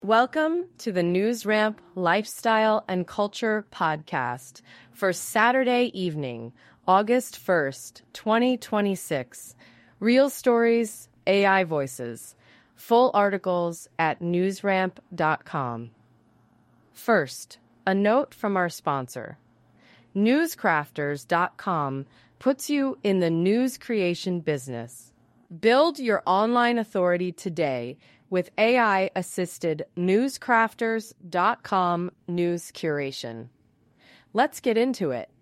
Welcome to the NewsRamp Lifestyle and Culture Podcast for Saturday evening, August 1st, 2026. Real stories, AI voices. Full articles at newsramp.com. First, a note from our sponsor. Newscrafters.com puts you in the news creation business. Build your online authority today with AI-assisted newscrafters.com news curation. Let's get into it.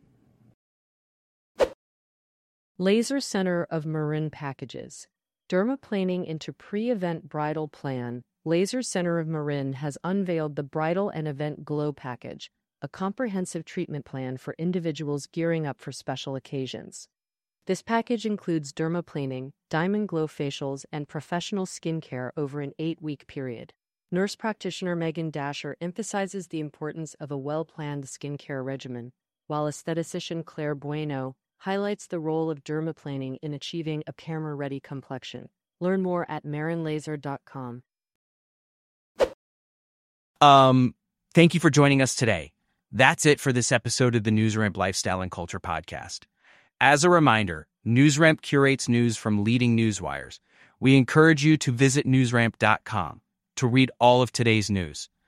Laser Center of Marin Packages. Dermaplaning into pre-event bridal plan. Laser Center of Marin has unveiled the Bridal and Event Glow Package, a comprehensive treatment plan for individuals gearing up for special occasions. This package includes dermaplaning, diamond glow facials, and professional skincare over an 8-week period. Nurse practitioner Megan Dasher emphasizes the importance of a well-planned skincare regimen, while aesthetician Claire Bueno highlights the role of dermaplaning in achieving a camera-ready complexion. Learn more at marinlaser.com. Thank you for joining us today. That's it for this episode of the NewsRamp Lifestyle and Culture Podcast. As a reminder, NewsRamp curates news from leading newswires. We encourage you to visit newsramp.com to read all of today's news.